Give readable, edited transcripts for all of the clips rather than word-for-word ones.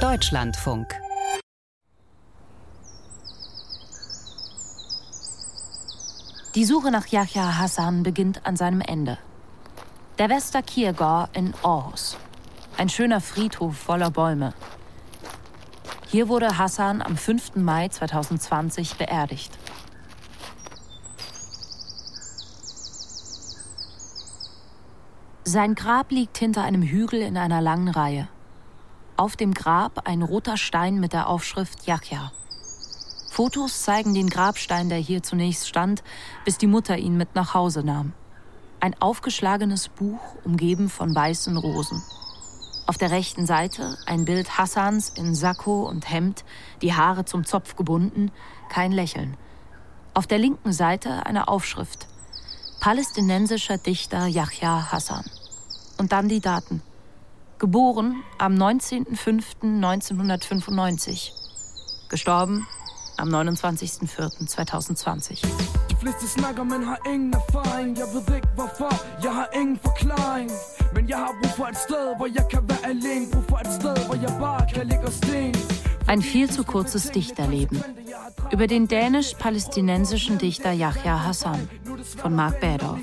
Deutschlandfunk. Die Suche nach Yahya Hassan beginnt an seinem Ende. Der Vestakiergård in Aarhus. Ein schöner Friedhof voller Bäume. Hier wurde Hassan am 5. Mai 2020 beerdigt. Sein Grab liegt hinter einem Hügel in einer langen Reihe. Auf dem Grab ein roter Stein mit der Aufschrift Yahya. Fotos zeigen den Grabstein, der hier zunächst stand, bis die Mutter ihn mit nach Hause nahm. Ein aufgeschlagenes Buch, umgeben von weißen Rosen. Auf der rechten Seite ein Bild Hassans in Sakko und Hemd, die Haare zum Zopf gebunden, kein Lächeln. Auf der linken Seite eine Aufschrift: Palästinensischer Dichter Yahya Hassan. Und dann die Daten. Geboren am 19.05.1995. Gestorben am 29.04.2020. Ein viel zu kurzes Dichterleben. Über den dänisch-palästinensischen Dichter Yahya Hassan von Mark Bädorf.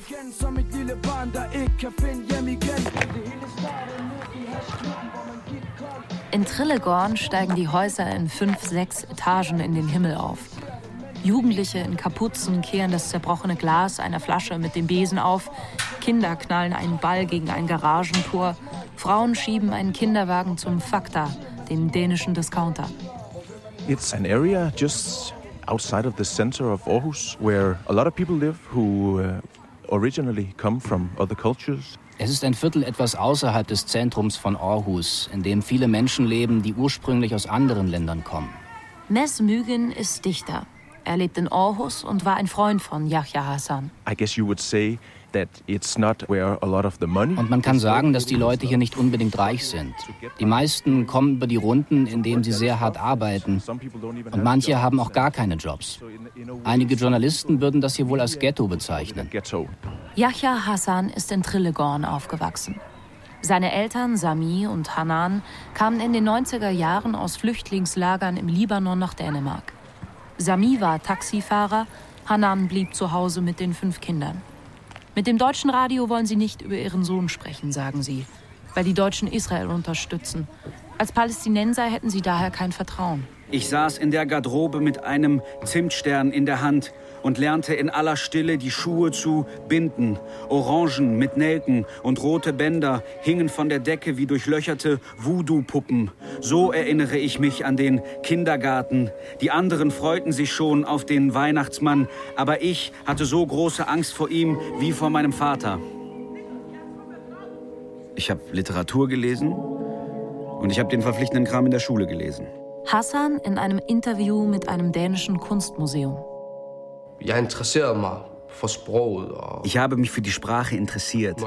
In Trelleborg steigen die Häuser in 5, 6 Etagen in den Himmel auf. Jugendliche in Kapuzen kehren das zerbrochene Glas einer Flasche mit dem Besen auf. Kinder knallen einen Ball gegen ein Garagentor. Frauen schieben einen Kinderwagen zum Fakta, dem dänischen Discounter. It's an area just outside of the center of Aarhus where a lot of people live who originally come from other cultures. Es ist ein Viertel etwas außerhalb des Zentrums von Aarhus, in dem viele Menschen leben, die ursprünglich aus anderen Ländern kommen. Mes Mügen ist Dichter. Er lebt in Aarhus und war ein Freund von Yahya Hassan. I guess you would say that it's not where a lot of the money. Und man kann sagen, dass die Leute hier nicht unbedingt reich sind. Die meisten kommen über die Runden, indem sie sehr hart arbeiten. Und manche haben auch gar keine Jobs. Einige Journalisten würden das hier wohl als Ghetto bezeichnen. Yahya Hassan ist in Trelleborg aufgewachsen. Seine Eltern, Sami und Hanan, kamen in den 90er Jahren aus Flüchtlingslagern im Libanon nach Dänemark. Sami war Taxifahrer, Hanan blieb zu Hause mit den 5 Kindern. Mit dem deutschen Radio wollen sie nicht über ihren Sohn sprechen, sagen sie, weil die Deutschen Israel unterstützen. Als Palästinenser hätten sie daher kein Vertrauen. Ich saß in der Garderobe mit einem Zimtstern in der Hand und lernte in aller Stille die Schuhe zu binden. Orangen mit Nelken und rote Bänder hingen von der Decke wie durchlöcherte Voodoo-Puppen. So erinnere ich mich an den Kindergarten. Die anderen freuten sich schon auf den Weihnachtsmann, aber ich hatte so große Angst vor ihm wie vor meinem Vater. Ich habe Literatur gelesen und ich habe den verpflichtenden Kram in der Schule gelesen. Hassan in einem Interview mit einem dänischen Kunstmuseum. Ich habe mich für die Sprache interessiert.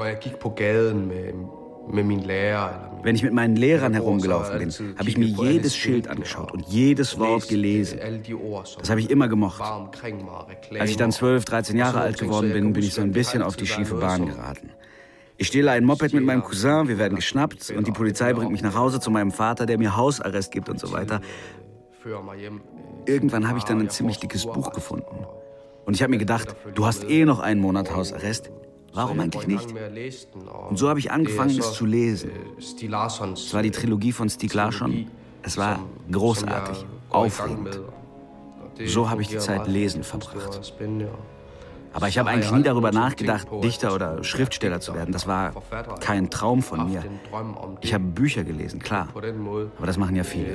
Wenn ich mit meinen Lehrern herumgelaufen bin, habe ich mir jedes Schild angeschaut und jedes Wort gelesen. Das habe ich immer gemocht. Als ich dann 12, 13 Jahre alt geworden bin, bin ich so ein bisschen auf die schiefe Bahn geraten. Ich stehle ein Moped mit meinem Cousin, wir werden geschnappt und die Polizei bringt mich nach Hause zu meinem Vater, der mir Hausarrest gibt und so weiter. Irgendwann habe ich dann ein ziemlich dickes Buch gefunden. Und ich habe mir gedacht, du hast eh noch einen Monat Hausarrest. Warum eigentlich nicht? Und so habe ich angefangen, es zu lesen. Es war die Trilogie von Stieg Larsson. Es war großartig, aufregend. So habe ich die Zeit lesen verbracht. Aber ich habe eigentlich nie darüber nachgedacht, Dichter oder Schriftsteller zu werden. Das war kein Traum von mir. Ich habe Bücher gelesen, klar. Aber das machen ja viele.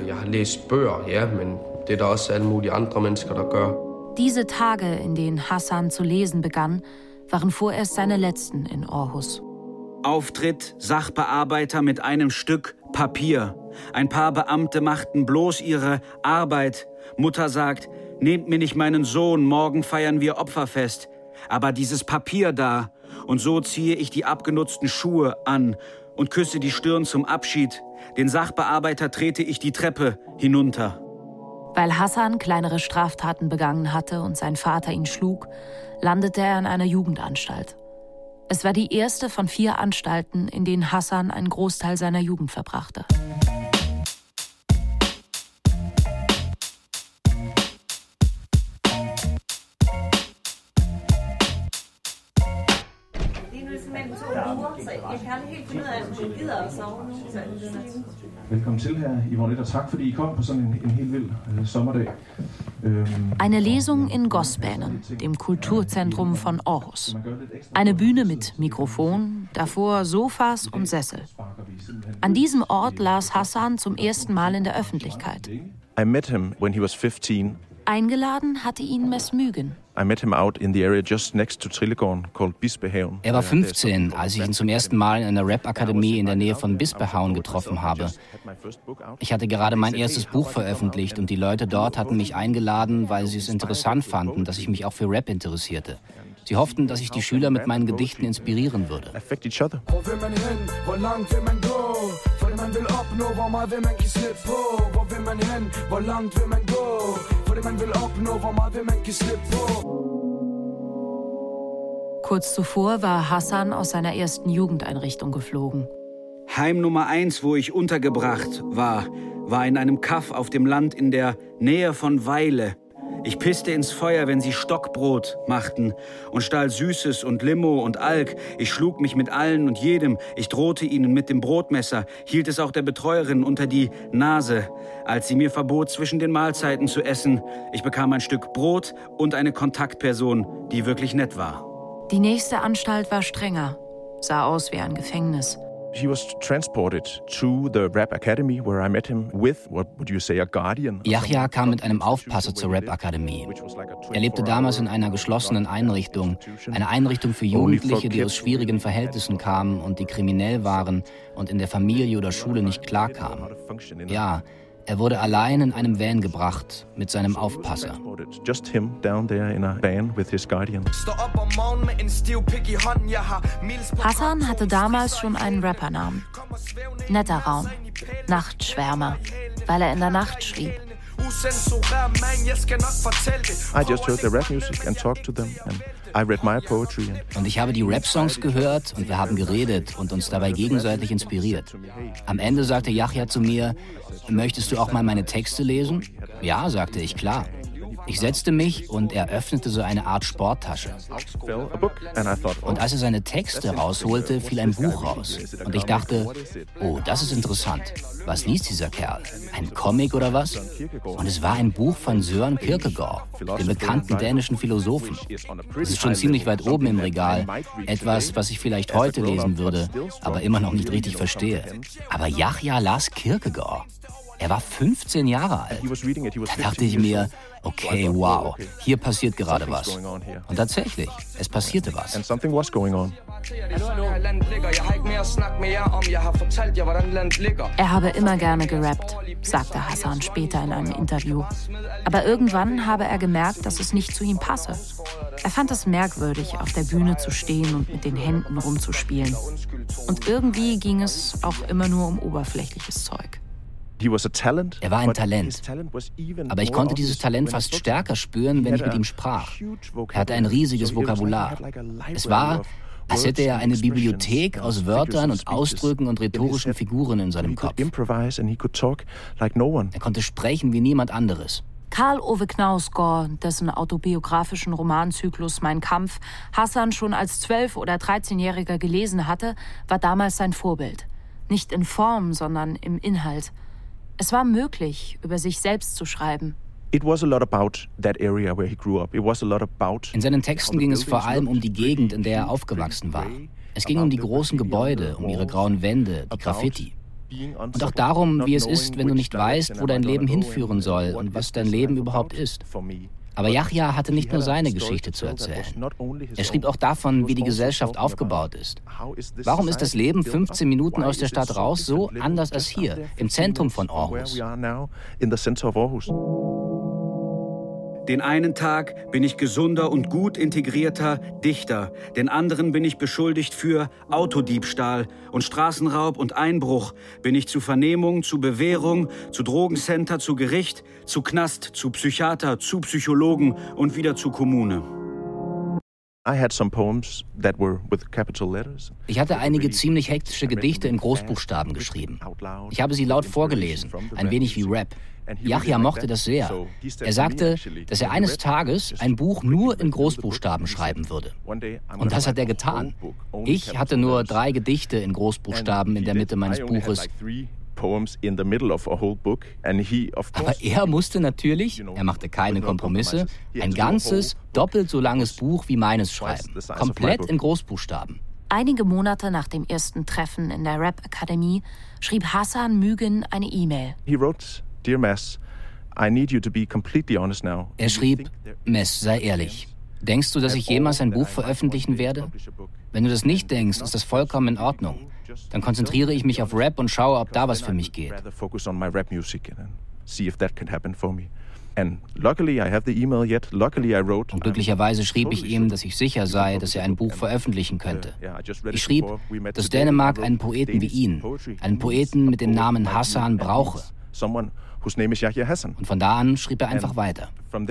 Diese Tage, in denen Hassan zu lesen begann, waren vorerst seine letzten in Aarhus. Auftritt Sachbearbeiter mit einem Stück Papier. Ein paar Beamte machten bloß ihre Arbeit. Mutter sagt, nehmt mir nicht meinen Sohn, morgen feiern wir Opferfest. Aber dieses Papier da, und so ziehe ich die abgenutzten Schuhe an und küsse die Stirn zum Abschied. Den Sachbearbeiter trete ich die Treppe hinunter. Weil Hassan kleinere Straftaten begangen hatte und sein Vater ihn schlug, landete er in einer Jugendanstalt. Es war die erste von 4 Anstalten, in denen Hassan einen Großteil seiner Jugend verbrachte. Velkommen til her, Yvonne, og tak fordi I kom på sådan en helt vild sommerdag. Eine Lesung in Gospänen, dem Kulturzentrum von Aarhus. Eine Bühne mit Mikrofon, davor Sofas und Sessel. An diesem Ort las Hassan zum ersten Mal in der Öffentlichkeit. I met him when he was 15. Eingeladen hatte ihn Mads Mygen. I met him out in the area just next to Trillegården called Bispehaven. Er war 15, als ich ihn zum ersten Mal in einer Rap-Akademie in der Nähe von Bispehaven getroffen habe. Ich hatte gerade mein erstes Buch veröffentlicht und die Leute dort hatten mich eingeladen, weil sie es interessant fanden, dass ich mich auch für Rap interessierte. Sie hofften, dass ich die Schüler mit meinen Gedichten inspirieren würde. Affect each other. Hvor vil man hen? Hvor langt vil man gå? For det man vil opnå, hvor meget vil man give slip på? Hvor vil man hen? Hvor langt vil man gå? For det man vil opnå, hvor meget vil man give slip på? Kurz zuvor war Hassan aus seiner ersten Jugendeinrichtung geflogen. Heim Nummer 1, wo ich untergebracht war in einem Kaff auf dem Land in der Nähe von Weile. Ich pisste ins Feuer, wenn sie Stockbrot machten und stahl Süßes und Limo und Alk. Ich schlug mich mit allen und jedem. Ich drohte ihnen mit dem Brotmesser, hielt es auch der Betreuerin unter die Nase, als sie mir verbot, zwischen den Mahlzeiten zu essen. Ich bekam ein Stück Brot und eine Kontaktperson, die wirklich nett war. Die nächste Anstalt war strenger, sah aus wie ein Gefängnis. He was transported to the Rap Academy, where I met him with, what would you say, a guardian? Yahya kam mit einem Aufpasser zur Rap-Akademie. Er lebte damals in einer geschlossenen Einrichtung, eine Einrichtung für Jugendliche, die aus schwierigen Verhältnissen kamen und die kriminell waren und in der Familie oder Schule nicht klarkamen. Ja, er wurde allein in einem Van gebracht mit seinem Aufpasser. Just him down there in a van with his guardian. Hassan hatte damals schon einen Rappernamen. Netter Raum, Nachtschwärmer, weil er in der Nacht schrieb. I just heard the rap music and talked to them and I read my poetry. Und ich habe die Rap-Songs gehört und wir haben geredet und uns dabei gegenseitig inspiriert. Am Ende sagte Yahya zu mir, möchtest du auch mal meine Texte lesen? Ja, sagte ich, klar. Ich setzte mich und er öffnete so eine Art Sporttasche. Und als er seine Texte rausholte, fiel ein Buch raus. Und ich dachte, oh, das ist interessant. Was liest dieser Kerl? Ein Comic oder was? Und es war ein Buch von Søren Kierkegaard, dem bekannten dänischen Philosophen. Es ist schon ziemlich weit oben im Regal. Etwas, was ich vielleicht heute lesen würde, aber immer noch nicht richtig verstehe. Aber Yahya las Kierkegaard. Er war 15 Jahre alt. Da dachte ich mir, okay, wow, hier passiert gerade was. Und tatsächlich, es passierte was. Er habe immer gerne gerappt, sagte Hassan später in einem Interview. Aber irgendwann habe er gemerkt, dass es nicht zu ihm passe. Er fand es merkwürdig, auf der Bühne zu stehen und mit den Händen rumzuspielen. Und irgendwie ging es auch immer nur um oberflächliches Zeug. Er war ein Talent, aber ich konnte dieses Talent fast stärker spüren, wenn ich mit ihm sprach. Er hatte ein riesiges Vokabular. Es war, als hätte er eine Bibliothek aus Wörtern und Ausdrücken und rhetorischen Figuren in seinem Kopf. Er konnte sprechen wie niemand anderes. Karl Ove Knausgård, dessen autobiografischen Romanzyklus Mein Kampf Hassan schon als 12- oder 13-Jähriger gelesen hatte, war damals sein Vorbild. Nicht in Form, sondern im Inhalt. Es war möglich, über sich selbst zu schreiben. In seinen Texten ging es vor allem um die Gegend, in der er aufgewachsen war. Es ging um die großen Gebäude, um ihre grauen Wände, die Graffiti. Und auch darum, wie es ist, wenn du nicht weißt, wo dein Leben hinführen soll und was dein Leben überhaupt ist. Aber Yahya hatte nicht nur seine Geschichte zu erzählen. Er schrieb auch davon, wie die Gesellschaft aufgebaut ist. Warum ist das Leben 15 Minuten aus der Stadt raus so anders als hier, im Zentrum von Aarhus? Den einen Tag bin ich gesunder und gut integrierter Dichter. Den anderen bin ich beschuldigt für Autodiebstahl und Straßenraub und Einbruch. Bin ich zu Vernehmung, zu Bewährung, zu Drogencenter, zu Gericht, zu Knast, zu Psychiater, zu Psychologen und wieder zu Kommune. Ich hatte einige ziemlich hektische Gedichte in Großbuchstaben geschrieben. Ich habe sie laut vorgelesen, ein wenig wie Rap. Yahya mochte das sehr. Er sagte, dass er eines Tages ein Buch nur in Großbuchstaben schreiben würde. Und das hat er getan. Ich hatte nur 3 Gedichte in Großbuchstaben in der Mitte meines Buches. Aber er musste natürlich, er machte keine Kompromisse, ein ganzes, doppelt so langes Buch wie meines schreiben. Komplett in Großbuchstaben. Einige Monate nach dem ersten Treffen in der Rap-Akademie schrieb Hasan Mügen eine E-Mail. Er schrieb, Mess, sei ehrlich. Denkst du, dass ich jemals ein Buch veröffentlichen werde? Wenn du das nicht denkst, ist das vollkommen in Ordnung. Dann konzentriere ich mich auf Rap und schaue, ob da was für mich geht. Und glücklicherweise schrieb ich ihm, dass ich sicher sei, dass er ein Buch veröffentlichen könnte. Ich schrieb, dass Dänemark einen Poeten wie ihn, einen Poeten mit dem Namen Hasan brauche. Und von da an schrieb er einfach weiter.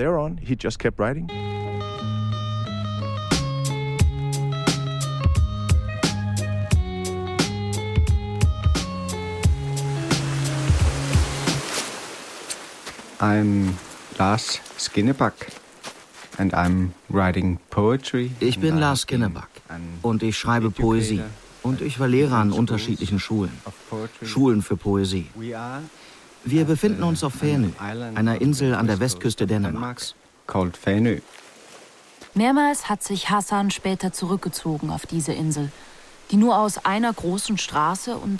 I'm Lars Skinneback and I'm writing poetry. Ich bin Lars Skinneback und ich schreibe Poesie. Und ich war Lehrer an unterschiedlichen Schulen. Schulen für Poesie. Wir befinden uns auf Fänö, einer Insel an der Westküste Dänemarks. Called Fänö. Mehrmals hat sich Hasan später zurückgezogen auf diese Insel, die nur aus einer großen Straße und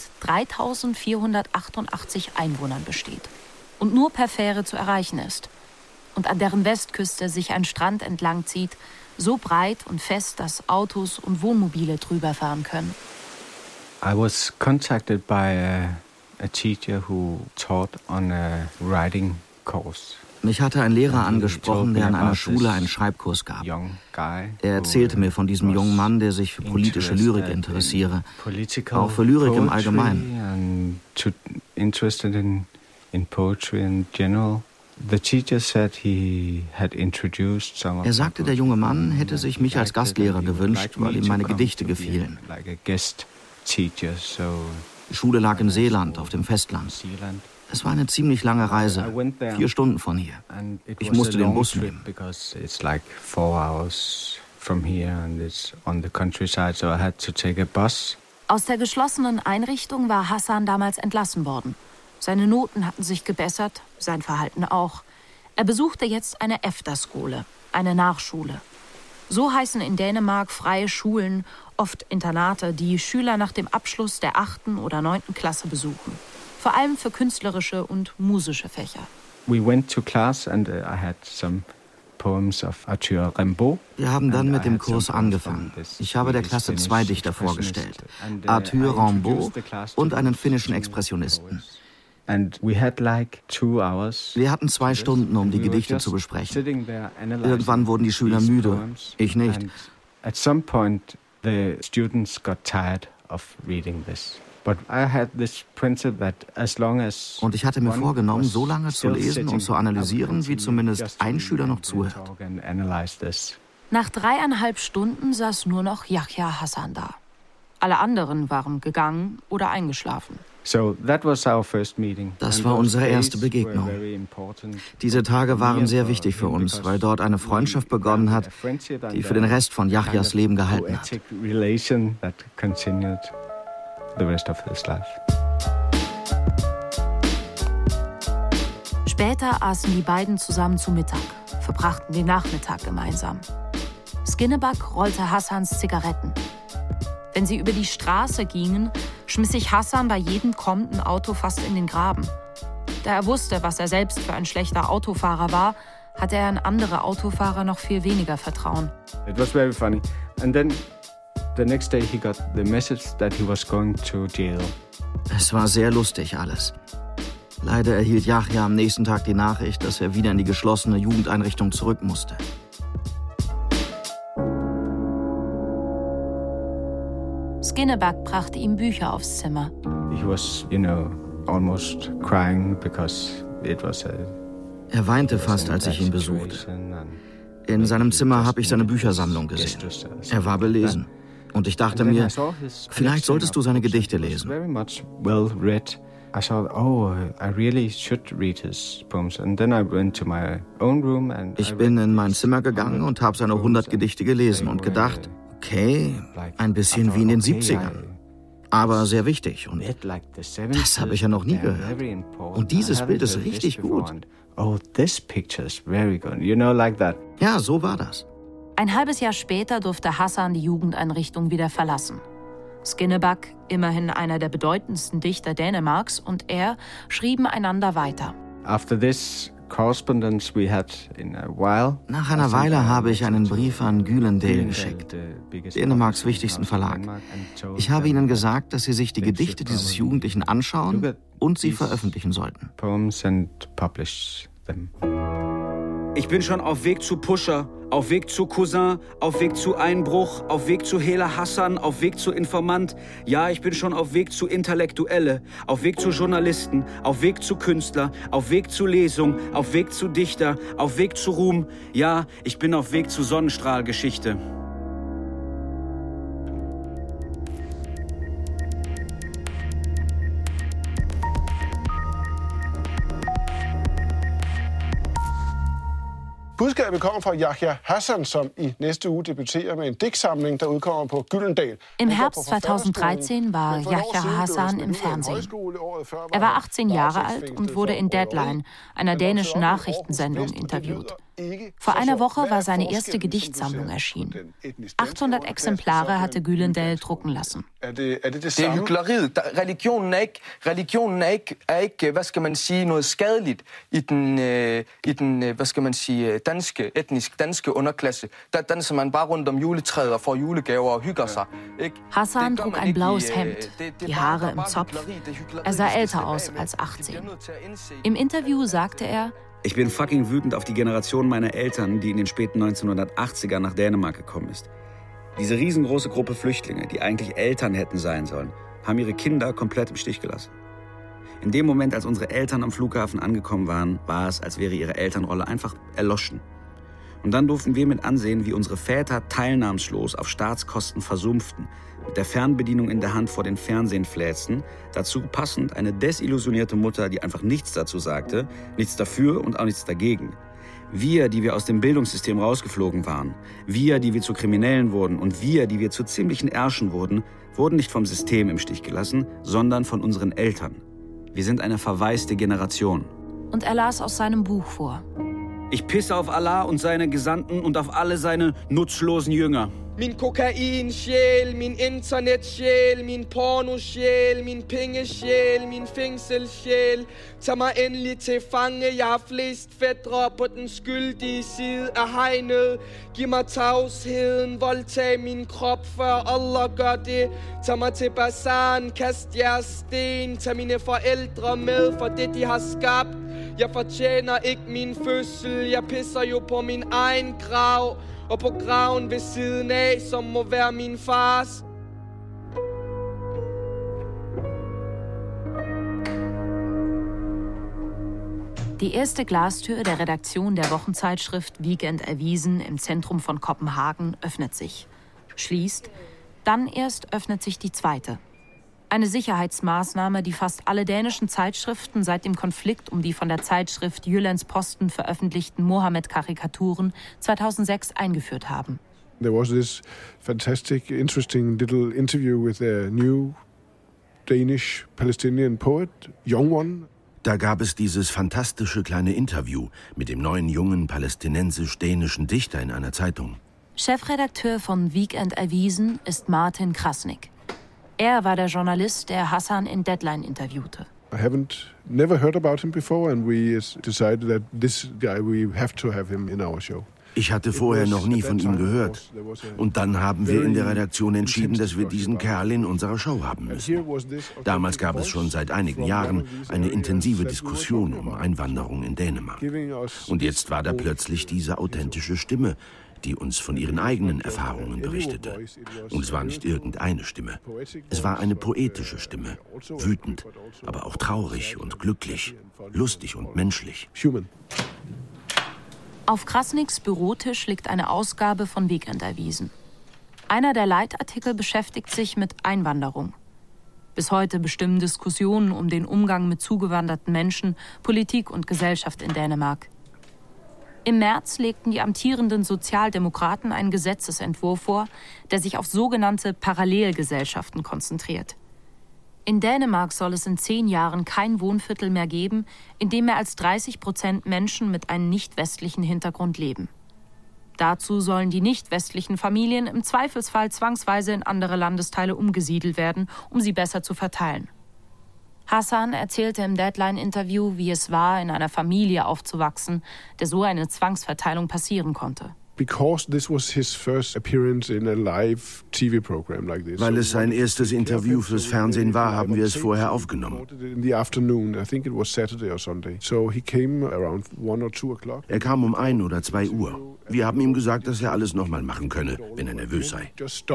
3.488 Einwohnern besteht und nur per Fähre zu erreichen ist und an deren Westküste sich ein Strand entlang zieht, so breit und fest, dass Autos und Wohnmobile drüber fahren können. I was contacted by a teacher who taught on a writing course. Mich hatte ein Lehrer angesprochen, der an einer Schule einen Schreibkurs gab. Er erzählte mir von diesem jungen Mann, der sich für politische Lyrik interessiere, auch für Lyrik im Allgemeinen. Er sagte, der junge Mann hätte sich mich als Gastlehrer gewünscht, weil ihm meine Gedichte gefielen. Die Schule lag in Seeland, auf dem Festland. Es war eine ziemlich lange Reise, 4 Stunden von hier. Ich musste den Bus nehmen. Aus der geschlossenen Einrichtung war Hasan damals entlassen worden. Seine Noten hatten sich gebessert, sein Verhalten auch. Er besuchte jetzt eine Efterskole, eine Nachschule. So heißen in Dänemark freie Schulen, oft Internate, die Schüler nach dem Abschluss der 8. oder 9. Klasse besuchen. Vor allem für künstlerische und musische Fächer. We went to class and I had some poems of Arthur Rimbaud. Wir haben dann mit dem Kurs angefangen. Ich habe der Klasse 2 Dichter vorgestellt. Arthur Rimbaud und einen finnischen Expressionisten. Wir hatten 2 Stunden, um die Gedichte zu besprechen. Irgendwann wurden die Schüler müde. Ich nicht. At some point the students got tired of reading this. Und ich hatte mir vorgenommen, so lange zu lesen und zu analysieren, wie zumindest ein Schüler noch zuhört. Nach 3,5 Stunden saß nur noch Yahya Hasan da. Alle anderen waren gegangen oder eingeschlafen. Das war unsere erste Begegnung. Diese Tage waren sehr wichtig für uns, weil dort eine Freundschaft begonnen hat, die für den Rest von Yahyas Leben gehalten hat. The rest of his life. Später aßen die beiden zusammen zu Mittag, verbrachten den Nachmittag gemeinsam. Skinneback rollte Hassans Zigaretten. Wenn sie über die Straße gingen, schmiss sich Hasan bei jedem kommenden Auto fast in den Graben. Da er wusste, was er selbst für ein schlechter Autofahrer war, hatte er an andere Autofahrer noch viel weniger Vertrauen. It was very funny. And then the next day he got the message that he was going to jail. Es war sehr lustig alles. Leider erhielt Yahya am nächsten Tag die Nachricht, dass er wieder in die geschlossene Jugendeinrichtung zurück musste. Skinneback brachte ihm Bücher aufs Zimmer. He was, almost crying because it was Er weinte fast, als ich ihn besuchte. In seinem Zimmer habe ich seine Büchersammlung gesehen. Er war belesen. Und ich dachte mir, vielleicht solltest du seine Gedichte lesen. I thought, oh, I really should read his poems. And then I went to my own room and ich bin in mein Zimmer gegangen und habe seine 100 Gedichte gelesen und gedacht, okay, ein bisschen wie in den 70ern. Aber sehr wichtig. Und das habe ich ja noch nie gehört. Und dieses Bild ist richtig gut. Oh, this picture is very good. You know, like that. Ja, so war das. Ein halbes Jahr später durfte Hassan die Jugendeinrichtung wieder verlassen. Skinnebak, immerhin einer der bedeutendsten Dichter Dänemarks, und er schrieben einander weiter. After this correspondence we had in a while. Nach einer Weile habe ich einen Brief an Gyldendal geschickt, Dänemarks wichtigsten Verlag. Ich habe ihnen gesagt, dass sie sich die Gedichte dieses Jugendlichen anschauen und sie veröffentlichen sollten. Poems and publish them. Ich bin schon auf Weg zu Pusher, auf Weg zu Cousin, auf Weg zu Einbruch, auf Weg zu Hela Hassan, auf Weg zu Informant. Ja, ich bin schon auf Weg zu Intellektuelle, auf Weg zu Journalisten, auf Weg zu Künstler, auf Weg zu Lesung, auf Weg zu Dichter, auf Weg zu Ruhm. Ja, ich bin auf Weg zu Sonnenstrahlgeschichte. Budskabet kommer fra Yahya Hassan, som i næste uge debuterer med en digtsamling, der udkommer på Gyldendal. Im Herbst 2013 war Yahya Hassan im Fernsehen. Er war 18 Jahre alt und wurde in Deadline, einer dänischen Nachrichtensendung, interviewt. Vor einer Woche war seine erste Gedichtsammlung erschienen. 800 Exemplare hatte Gyldendal drucken lassen. Det er hykleriet. Religionen er ikke, hvad skal man sige, noget skadeligt i den hvad skal man sige, etnisk danske underklasse. Der danser man bare rundt om juletræet og får julegaver og hygger sig. Hassan trug ein blaues Hemd, die Haare im Zopf. Er sah älter aus als 18. Im Interview sagte er: Ich bin fucking wütend auf die Generation meiner Eltern, die in den späten 1980ern nach Dänemark gekommen ist. Diese riesengroße Gruppe Flüchtlinge, die eigentlich Eltern hätten sein sollen, haben ihre Kinder komplett im Stich gelassen. In dem Moment, als unsere Eltern am Flughafen angekommen waren, war es, als wäre ihre Elternrolle einfach erloschen. Und dann durften wir mit ansehen, wie unsere Väter teilnahmslos auf Staatskosten versumpften, mit der Fernbedienung in der Hand vor den Fernsehen fläzten, dazu passend eine desillusionierte Mutter, die einfach nichts dazu sagte, nichts dafür und auch nichts dagegen. Wir, die wir aus dem Bildungssystem rausgeflogen waren, wir, die wir zu Kriminellen wurden und wir, die wir zu ziemlichen Ärschen wurden, wurden nicht vom System im Stich gelassen, sondern von unseren Eltern. Wir sind eine verwaiste Generation. Und er las aus seinem Buch vor. Ich pisse auf Allah und seine Gesandten und auf alle seine nutzlosen Jünger. Min kokainsjæl, min internetsjæl, min pornosjæl, min pengesjæl, min fængselssjæl. Tag mig endelig til fange, jeg har flest fætre på den skyldige side af hegnet. Giv mig tavsheden, voldtag min krop, før Allah gør det. Tag mig til bazaren, kast jeres sten, tag mine forældre med for det de har skabt. Jeg fortjener ikke min fødsel, jeg pisser jo på min egen grav. Og på graven ved siden af, som må være min fars. Die erste Glastür der Redaktion der Wochenzeitschrift Weekend Avisen im Zentrum von Kopenhagen öffnet sich. Schließt, dann erst öffnet sich die zweite. Eine Sicherheitsmaßnahme, die fast alle dänischen Zeitschriften seit dem Konflikt um die von der Zeitschrift Jyllands-Posten veröffentlichten Mohammed-Karikaturen 2006 eingeführt haben. There was this fantastic, interesting little interview with a new Danish Palestinian poet, Young One. Da gab es dieses fantastische kleine Interview mit dem neuen jungen palästinensisch-dänischen Dichter in einer Zeitung. Chefredakteur von Weekend Avisen ist Martin Krasnick. Er war der Journalist, der Hassan in Deadline interviewte. I never heard about him before and we decided that this guy, we have to have him in our show. Ich hatte vorher noch nie von ihm gehört. Und dann haben wir in der Redaktion entschieden, dass wir diesen Kerl in unserer Show haben müssen. Damals gab es schon seit einigen Jahren eine intensive Diskussion um Einwanderung in Dänemark. Und jetzt war da plötzlich diese authentische Stimme, die uns von ihren eigenen Erfahrungen berichtete. Und es war nicht irgendeine Stimme. Es war eine poetische Stimme. Wütend, aber auch traurig und glücklich, lustig und menschlich. Auf Krasniks Bürotisch liegt eine Ausgabe von Weekenderwiesen. Einer der Leitartikel beschäftigt sich mit Einwanderung. Bis heute bestimmen Diskussionen um den Umgang mit zugewanderten Menschen Politik und Gesellschaft in Dänemark. Im März legten die amtierenden Sozialdemokraten einen Gesetzesentwurf vor, der sich auf sogenannte Parallelgesellschaften konzentriert. In Dänemark soll es in 10 Jahren kein Wohnviertel mehr geben, in dem mehr als 30% Menschen mit einem nicht-westlichen Hintergrund leben. Dazu sollen die nicht-westlichen Familien im Zweifelsfall zwangsweise in andere Landesteile umgesiedelt werden, um sie besser zu verteilen. Hassan erzählte im Deadline-Interview, wie es war, in einer Familie aufzuwachsen, der so eine Zwangsverteilung passieren konnte. Weil es sein erstes Interview fürs Fernsehen war, haben wir es vorher aufgenommen. Er kam um 1 oder 2 Uhr. Wir haben ihm gesagt, dass er alles nochmal machen könne, wenn er nervös sei.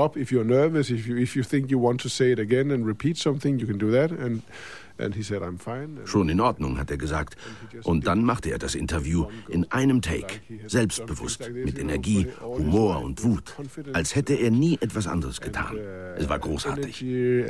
Schon in Ordnung, hat er gesagt. Und dann machte er das Interview in einem Take, selbstbewusst, mit Energie, Humor und Wut, als hätte er nie etwas anderes getan. Es war großartig.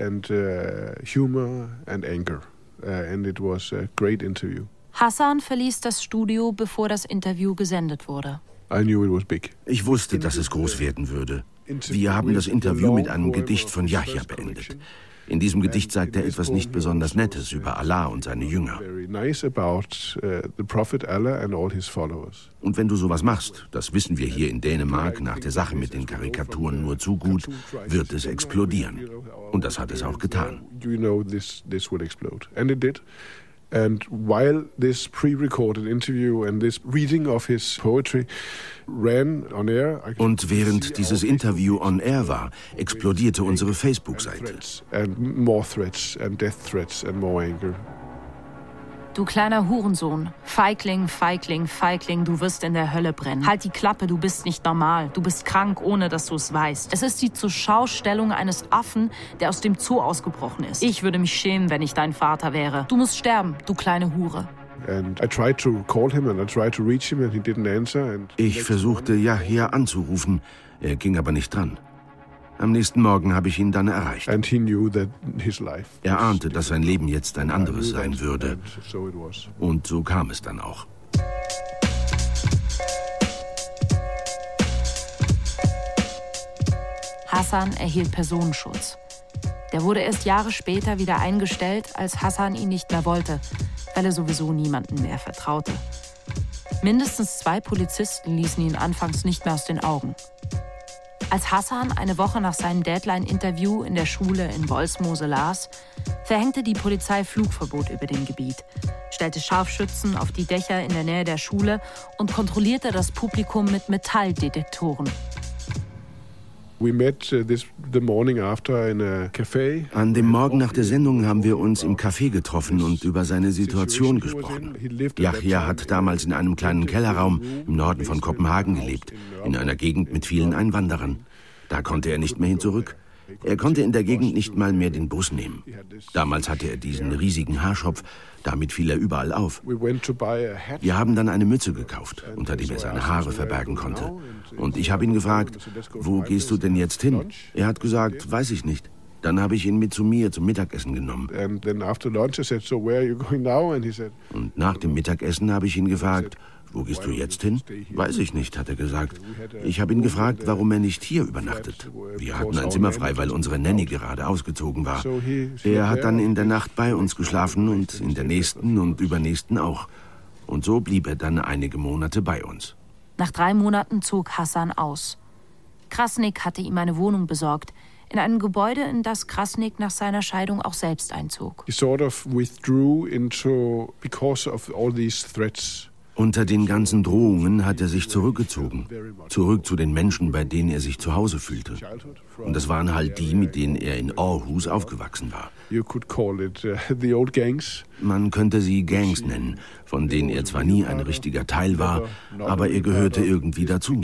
Hassan verließ das Studio, bevor das Interview gesendet wurde. Ich wusste, dass es groß werden würde. Wir haben das Interview mit einem Gedicht von Yahya beendet. In diesem Gedicht sagt er etwas nicht besonders Nettes über Allah und seine Jünger. Und wenn du sowas machst, das wissen wir hier in Dänemark nach der Sache mit den Karikaturen nur zu gut, wird es explodieren. Und das hat es auch getan. And while this pre-recorded interview and this reading of his poetry ran on air, und während dieses Interview on air war, explodierte unsere Facebook-Seite. And more threats and death threats and more anger. Du kleiner Hurensohn, Feigling, Feigling, Feigling, du wirst in der Hölle brennen. Halt die Klappe, du bist nicht normal. Du bist krank, ohne dass du es weißt. Es ist die Zurschaustellung eines Affen, der aus dem Zoo ausgebrochen ist. Ich würde mich schämen, wenn ich dein Vater wäre. Du musst sterben, du kleine Hure. Ich versuchte Yahya anzurufen, er ging aber nicht dran. Am nächsten Morgen habe ich ihn dann erreicht. Er ahnte, dass sein Leben jetzt ein anderes sein würde. Und so kam es dann auch. Hassan erhielt Personenschutz. Der wurde erst Jahre später wieder eingestellt, als Hassan ihn nicht mehr wollte, weil er sowieso niemandem mehr vertraute. Mindestens 2 Polizisten ließen ihn anfangs nicht mehr aus den Augen. Als Hassan eine Woche nach seinem Deadline-Interview in der Schule in Wolsmose las, verhängte die Polizei Flugverbot über dem Gebiet, stellte Scharfschützen auf die Dächer in der Nähe der Schule und kontrollierte das Publikum mit Metalldetektoren. An dem Morgen nach der Sendung haben wir uns im Café getroffen und über seine Situation gesprochen. Yahya hat damals in einem kleinen Kellerraum im Norden von Kopenhagen gelebt, in einer Gegend mit vielen Einwanderern. Da konnte er nicht mehr hin zurück. Er konnte in der Gegend nicht mal mehr den Bus nehmen. Damals hatte er diesen riesigen Haarschopf, damit fiel er überall auf. Wir haben dann eine Mütze gekauft, unter dem er seine Haare verbergen konnte. Und ich habe ihn gefragt, wo gehst du denn jetzt hin? Er hat gesagt, weiß ich nicht. Dann habe ich ihn mit zu mir zum Mittagessen genommen. Und nach dem Mittagessen habe ich ihn gefragt, wo gehst du jetzt hin? Weiß ich nicht, hat er gesagt. Ich habe ihn gefragt, warum er nicht hier übernachtet. Wir hatten ein Zimmer frei, weil unsere Nanny gerade ausgezogen war. Er hat dann in der Nacht bei uns geschlafen und in der nächsten und übernächsten auch. Und so blieb er dann einige Monate bei uns. Nach 3 Monaten zog Hassan aus. Krasnik hatte ihm eine Wohnung besorgt, in einem Gebäude, in das Krasnik nach seiner Scheidung auch selbst einzog. He sort of withdrew because of all these threats. Unter den ganzen Drohungen hat er sich zurückgezogen. Zurück zu den Menschen, bei denen er sich zu Hause fühlte. Und das waren halt die, mit denen er in Aarhus aufgewachsen war. Man könnte sie Gangs nennen, von denen er zwar nie ein richtiger Teil war, aber er gehörte irgendwie dazu.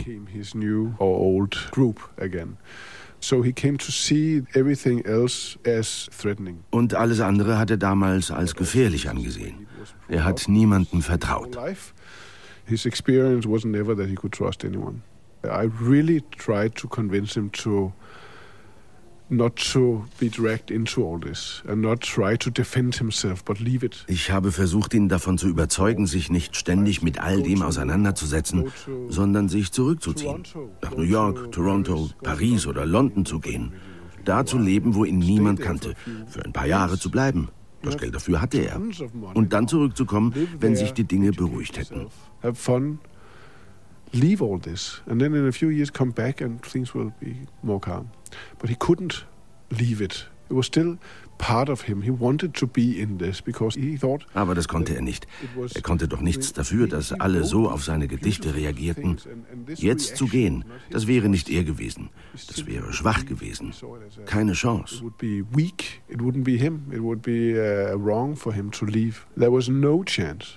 Und alles andere hat er damals als gefährlich angesehen. Er hat niemandem vertraut. His experience wasn't ever that he could trust anyone. I really tried to convince him to not to be dragged into all this and not try to defend himself, but leave it. Ich habe versucht, ihn davon zu überzeugen, sich nicht ständig mit all dem auseinanderzusetzen, sondern sich zurückzuziehen. Nach New York, Toronto, Paris oder London zu gehen. Da zu leben, wo ihn niemand kannte. Für ein paar Jahre zu bleiben. Das Geld dafür hatte er. Und dann zurückzukommen, wenn sich die Dinge beruhigt hätten. Have fun, leave all this, and then in a few years come back and things will be more calm. But he couldn't leave it. It was still part of him. He wanted to be in this because he thought. Aber das konnte er nicht. Er konnte doch nichts dafür, dass alle so auf seine Gedichte reagierten. Jetzt zu gehen, das wäre nicht er gewesen. Das wäre schwach gewesen. Keine Chance. It would be weak. It wouldn't be him. It would be wrong for him to leave. There was no chance.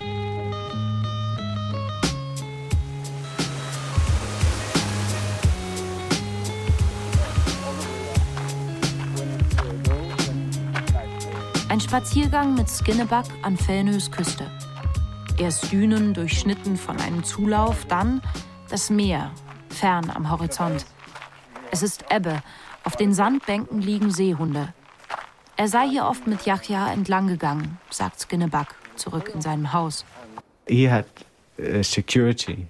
Ein Spaziergang mit Skinnebak an Fenös Küste. Erst Dünen durchschnitten von einem Zulauf, dann das Meer, fern am Horizont. Es ist Ebbe, auf den Sandbänken liegen Seehunde. Er sei hier oft mit Yahya entlang gegangen, sagt Skinnebak, zurück in seinem Haus. He had security.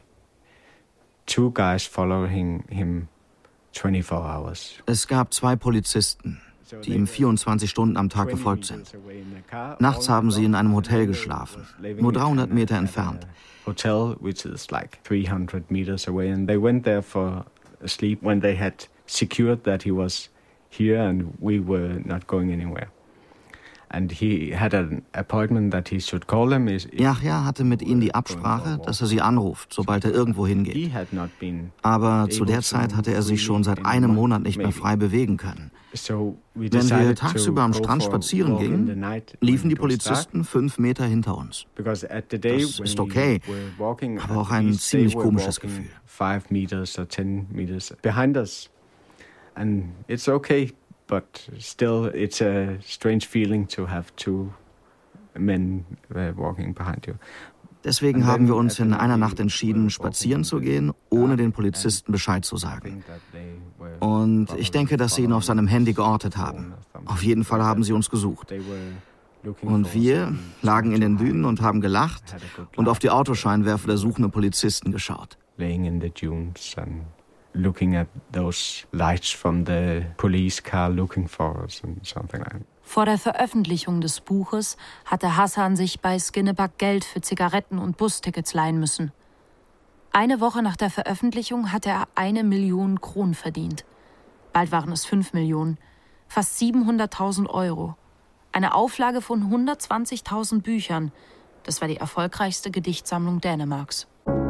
2 guys following him 24 hours. Es gab 2 Polizisten, die ihm 24 Stunden am Tag gefolgt sind. Nachts haben sie in einem Hotel geschlafen, nur 300 Meter entfernt. Hotel, which is like 300 meters away, and they went there for sleep when they had secured that he was here and we were not going anywhere. And he had an appointment that he should call them. Yahya hatte mit ihnen die Absprache, dass er sie anruft, sobald er irgendwo hingeht. Aber zu der Zeit hatte er sich schon seit einem Monat nicht mehr frei bewegen können. Wenn wir tagsüber am Strand spazieren gingen, liefen die Polizisten 5 Meter hinter uns. Das ist okay, aber auch ein ziemlich komisches Gefühl. 5 meters or 10 meters behind us. And it's okay. But still, it's a strange feeling to have 2 men walking behind you. Deswegen haben wir uns in einer Nacht entschieden, spazieren zu gehen, ohne den Polizisten Bescheid zu sagen. Und ich denke, dass sie ihn auf seinem Handy geortet haben. Auf jeden Fall haben sie uns gesucht. Und wir lagen in den Dünen und haben gelacht und auf die Autoscheinwerfer der suchenden Polizisten geschaut. Laying in the dunes and looking at those lights from the police car looking for us and something like that. Vor der Veröffentlichung des Buches hatte Hassan sich bei Skinnebak Geld für Zigaretten und Bustickets leihen müssen. Eine Woche nach der Veröffentlichung hatte er 1 Million Kronen verdient. Bald waren es 5 Millionen, fast 700.000 Euro. Eine Auflage von 120.000 Büchern. Das war die erfolgreichste Gedichtsammlung Dänemarks.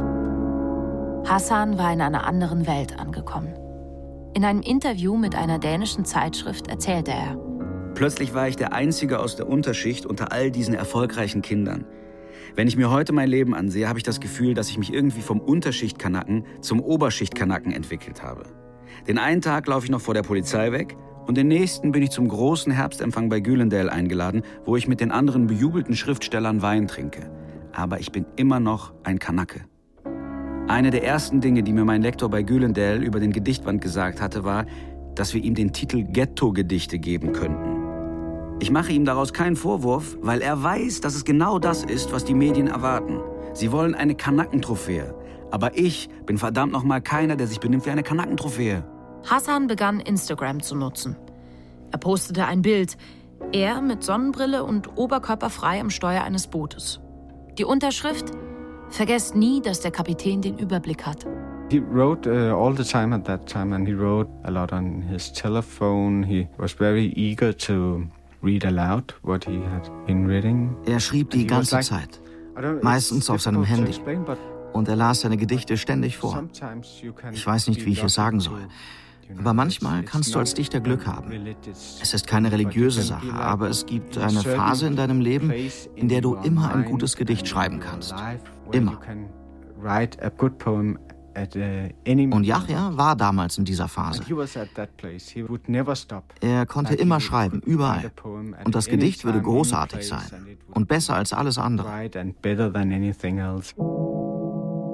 Hassan war in einer anderen Welt angekommen. In einem Interview mit einer dänischen Zeitschrift erzählte er: Plötzlich war ich der Einzige aus der Unterschicht unter all diesen erfolgreichen Kindern. Wenn ich mir heute mein Leben ansehe, habe ich das Gefühl, dass ich mich irgendwie vom Unterschichtkanaken zum Oberschichtkanaken entwickelt habe. Den einen Tag laufe ich noch vor der Polizei weg und den nächsten bin ich zum großen Herbstempfang bei Gyldendal eingeladen, wo ich mit den anderen bejubelten Schriftstellern Wein trinke. Aber ich bin immer noch ein Kanake. Eine der ersten Dinge, die mir mein Lektor bei Gyldendal über den Gedichtband gesagt hatte, war, dass wir ihm den Titel Ghetto-Gedichte geben könnten. Ich mache ihm daraus keinen Vorwurf, weil er weiß, dass es genau das ist, was die Medien erwarten. Sie wollen eine Kanakentrophäe. Aber ich bin verdammt nochmal keiner, der sich benimmt wie eine Kanakentrophäe. Hassan begann Instagram zu nutzen. Er postete ein Bild, er mit Sonnenbrille und oberkörperfrei am Steuer eines Bootes. Die Unterschrift: Vergesst nie, dass der Kapitän den Überblick hat. He wrote all the time at that time, and he wrote a lot on his telephone. He was very eager to read aloud what he had been reading. Er schrieb die ganze Zeit, meistens auf seinem Handy. Und er las seine Gedichte ständig vor. Ich weiß nicht, wie ich es sagen soll. Aber manchmal kannst du als Dichter Glück haben. Es ist keine religiöse Sache, aber es gibt eine Phase in deinem Leben, in der du immer ein gutes Gedicht schreiben kannst. Immer. Und Yahya war damals in dieser Phase. Er konnte immer schreiben, überall. Und das Gedicht würde großartig sein. Und besser als alles andere.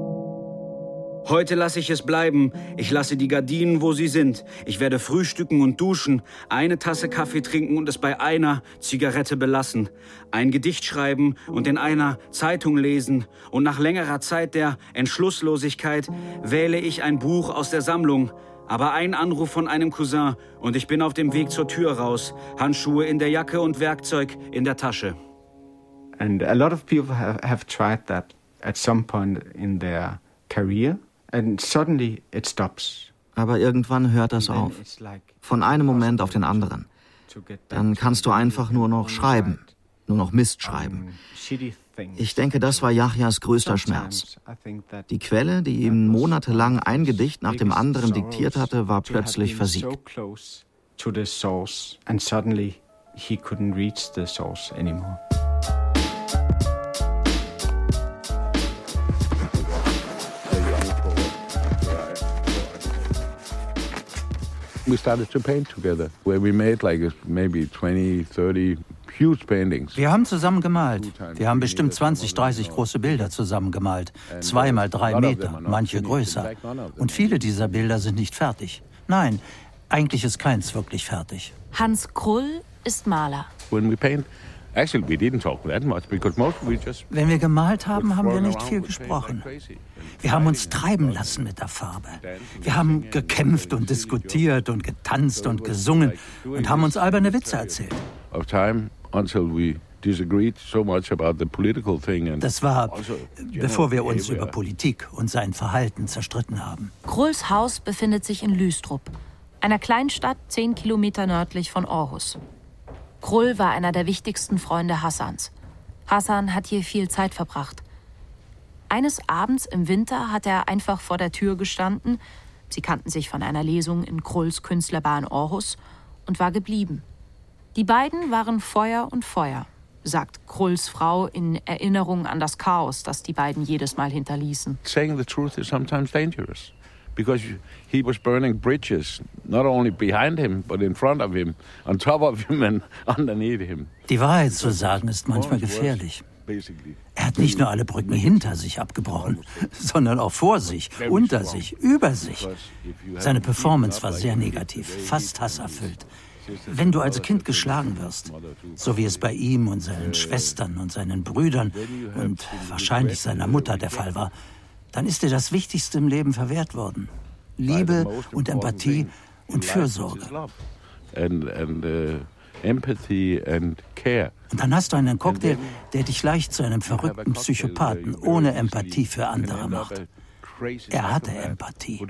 Heute lasse ich es bleiben. Ich lasse die Gardinen, wo sie sind. Ich werde frühstücken und duschen, eine Tasse Kaffee trinken und es bei einer Zigarette belassen. Ein Gedicht schreiben und in einer Zeitung lesen. Und nach längerer Zeit der Entschlusslosigkeit wähle ich ein Buch aus der Sammlung. Aber ein Anruf von einem Cousin und ich bin auf dem Weg zur Tür raus. Handschuhe in der Jacke und Werkzeug in der Tasche. And a lot of people have tried that at some point in their career. And suddenly it stops. Aber irgendwann hört das auf. Von einem Moment auf den anderen. Dann kannst du einfach nur noch schreiben. Nur noch Mist schreiben. Ich denke, das war Yahya's größter Schmerz. Die Quelle, die ihm monatelang ein Gedicht nach dem anderen diktiert hatte, war plötzlich versiegt. We started to paint together, where we made like maybe 20, 30 huge paintings. Wir haben zusammen gemalt. Wir haben bestimmt 20, 30 große Bilder zusammen gemalt. 2 mal 3 Meter, manche größer. Und viele dieser Bilder sind nicht fertig. Nein, eigentlich ist keins wirklich fertig. Hans Krull ist Maler. When we paint, actually we didn't talk that much because most we just. Wenn wir gemalt haben, haben wir nicht viel gesprochen. Wir haben uns treiben lassen mit der Farbe. Wir haben gekämpft und diskutiert und getanzt und gesungen und haben uns alberne Witze erzählt. Das war, bevor wir uns über Politik und sein Verhalten zerstritten haben. Krulls Haus befindet sich in Lüstrup, einer Kleinstadt 10 Kilometer nördlich von Aarhus. Krull war einer der wichtigsten Freunde Hassans. Hassan hat hier viel Zeit verbracht. Eines Abends im Winter hat er einfach vor der Tür gestanden. Sie kannten sich von einer Lesung in Krulls Künstlerbar in Aarhus und war geblieben. Die beiden waren Feuer und Feuer, sagt Krulls Frau in Erinnerung an das Chaos, das die beiden jedes Mal hinterließen. Saying the truth is sometimes dangerous. Because he was burning bridges, not only behind him, but in front of him, on top of him and underneath him. Die Wahrheit zu sagen ist manchmal gefährlich. Er hat nicht nur alle Brücken hinter sich abgebrochen, sondern auch vor sich, unter sich, über sich. Seine Performance war sehr negativ, fast hasserfüllt. Wenn du als Kind geschlagen wirst, so wie es bei ihm und seinen Schwestern und seinen Brüdern und wahrscheinlich seiner Mutter der Fall war, dann ist dir das Wichtigste im Leben verwehrt worden. Liebe und Empathie und Fürsorge. Empathy and care. Und dann hast du einen Cocktail, der dich leicht zu einem verrückten Psychopathen ohne Empathie für andere macht. Er hatte Empathie.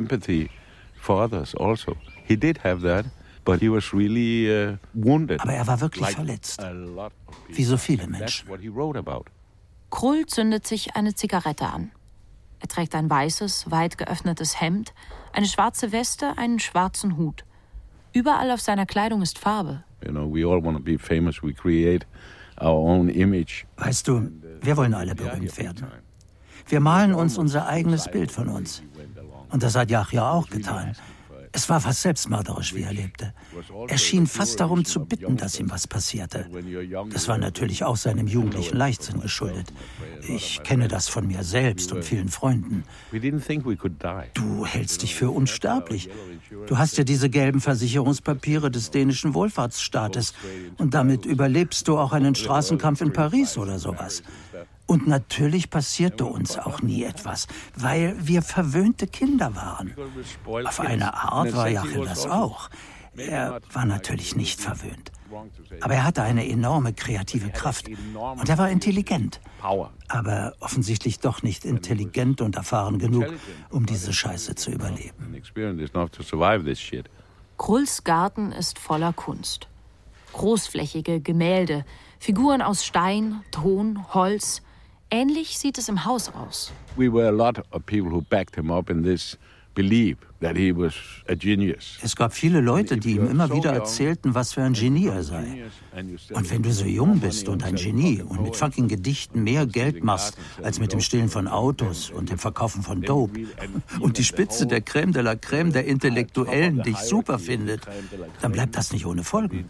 Aber er war wirklich verletzt, wie so viele Menschen. Krull zündet sich eine Zigarette an. Er trägt ein weißes, weit geöffnetes Hemd, eine schwarze Weste, einen schwarzen Hut. Überall auf seiner Kleidung ist Farbe. You know, we all want to be famous. We create our own image. Weißt du, wir wollen alle berühmt werden. Wir malen uns unser eigenes Bild von uns. Und das hat Yahya auch getan. Es war fast selbstmörderisch, wie er lebte. Er schien fast darum zu bitten, dass ihm was passierte. Das war natürlich auch seinem jugendlichen Leichtsinn geschuldet. Ich kenne das von mir selbst und vielen Freunden. Du hältst dich für unsterblich. Du hast ja diese gelben Versicherungspapiere des dänischen Wohlfahrtsstaates. Und damit überlebst du auch einen Straßenkampf in Paris oder sowas. Und natürlich passierte uns auch nie etwas, weil wir verwöhnte Kinder waren. Auf eine Art war Yahya das auch. Er war natürlich nicht verwöhnt. Aber er hatte eine enorme kreative Kraft. Und er war intelligent. Aber offensichtlich doch nicht intelligent und erfahren genug, um diese Scheiße zu überleben. Krulls Garten ist voller Kunst. Großflächige Gemälde, Figuren aus Stein, Ton, Holz. Ähnlich sieht es im Haus aus. We were a lot of people who backed him up in this belief that he was a genius. Es gab viele Leute, die ihm immer wieder erzählten, was für ein Genie er sei. Und wenn du so jung bist und ein Genie und mit fucking Gedichten mehr Geld machst, als mit dem Stehlen von Autos und dem Verkaufen von Dope, und die Spitze der Crème de la Crème der Intellektuellen dich super findet, dann bleibt das nicht ohne Folgen.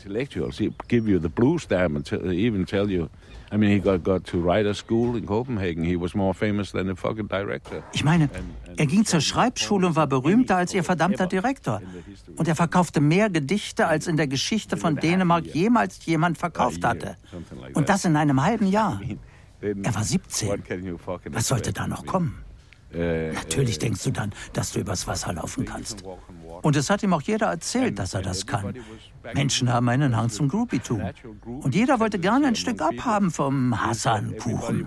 I mean, he got to writer school in Copenhagen. He was more famous than the fucking director. Ich meine, er ging zur Schreibschule und war berühmter als ihr verdammter Direktor. Und er verkaufte mehr Gedichte, als in der Geschichte von Dänemark jemals jemand verkauft hatte. Und das in einem halben Jahr. Er war 17. Was sollte da noch kommen? Natürlich denkst du dann, dass du übers Wasser laufen kannst. Und es hat ihm auch jeder erzählt, dass er das kann. Menschen haben einen Hang zum Groupietum. Und jeder wollte gerne ein Stück abhaben vom Hassan-Kuchen.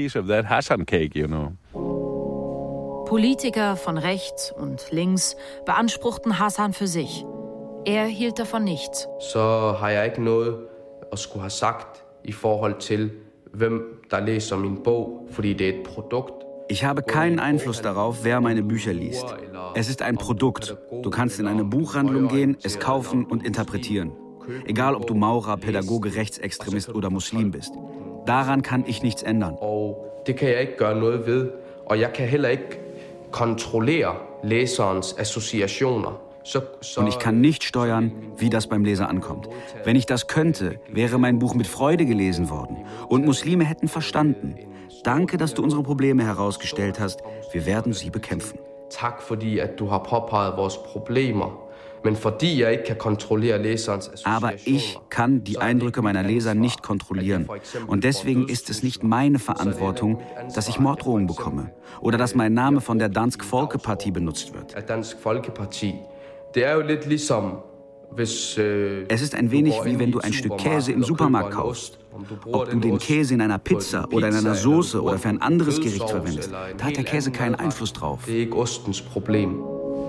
Politiker von rechts und links beanspruchten Hassan für sich. Er hielt davon nichts. Så har jeg ikke noget at skulle have sagt i forhold til, hvem der læser min bog, fordi det er et produkt. Ich habe keinen Einfluss darauf, wer meine Bücher liest. Es ist ein Produkt. Du kannst in eine Buchhandlung gehen, es kaufen und interpretieren. Egal, ob du Maurer, Pädagoge, Rechtsextremist oder Muslim bist. Daran kann ich nichts ändern. Det kan jeg ikke gøre noget ved, og jeg kan heller ikke kontrollere læserens associationer. Und ich kann nicht steuern, wie das beim Leser ankommt. Wenn ich das könnte, wäre mein Buch mit Freude gelesen worden. Und Muslime hätten verstanden. Danke, dass du unsere Probleme herausgestellt hast. Wir werden sie bekämpfen. Tak fordi at du har påpeget vores problemer. Men fordi jeg ikke kan kontrollere læserens associationer. Aber ich kann die Eindrücke meiner Leser nicht kontrollieren. Und deswegen ist es nicht meine Verantwortung, dass ich Morddrohungen bekomme. Oder dass mein Name von der Dansk Folkeparti benutzt wird. Dansk Folkeparti. Det er jo lidt ligesom Es ist ein wenig wie wenn du ein Stück Käse im Supermarkt kaufst. Ob du den Käse in einer Pizza oder in einer Soße oder für ein anderes Gericht verwendest, da hat der Käse keinen Einfluss drauf. Det er ikke ostens problem.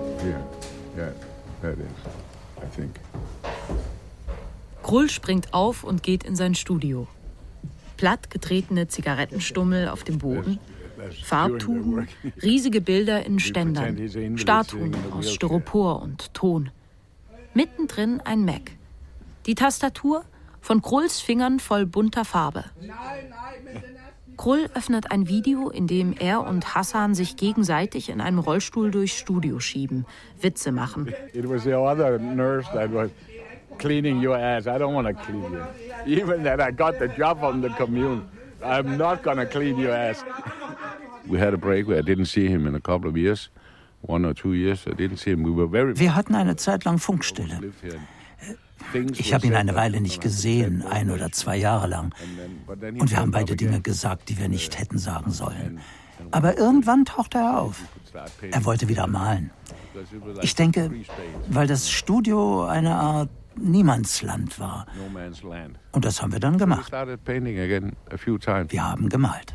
Krull springt auf und geht in sein Studio. Platt getretene Zigarettenstummel auf dem Boden, Farbtuben, riesige Bilder in Ständern, Statuen aus Styropor und Ton. Mittendrin ein Mac. Die Tastatur von Krulls Fingern voll bunter Farbe. Krull öffnet ein Video, in dem er und Hassan sich gegenseitig in einem Rollstuhl durchs Studio schieben, Witze machen. It was the other nurse that was cleaning your ass. I don't want to clean you. Even that I got the job on the commune, I'm not gonna clean your ass. We had a break where I didn't see him in a couple of years. 1 or 2 years, I didn't see him. Wir hatten eine Zeit lang Funkstille. Ich habe ihn eine Weile nicht gesehen, 1 oder 2 Jahre lang. Und wir haben beide Dinge gesagt, die wir nicht hätten sagen sollen. Aber irgendwann tauchte er auf. Er wollte wieder malen. Ich denke, weil das Studio eine Art Niemandsland war. Und das haben wir dann gemacht. Wir haben gemalt.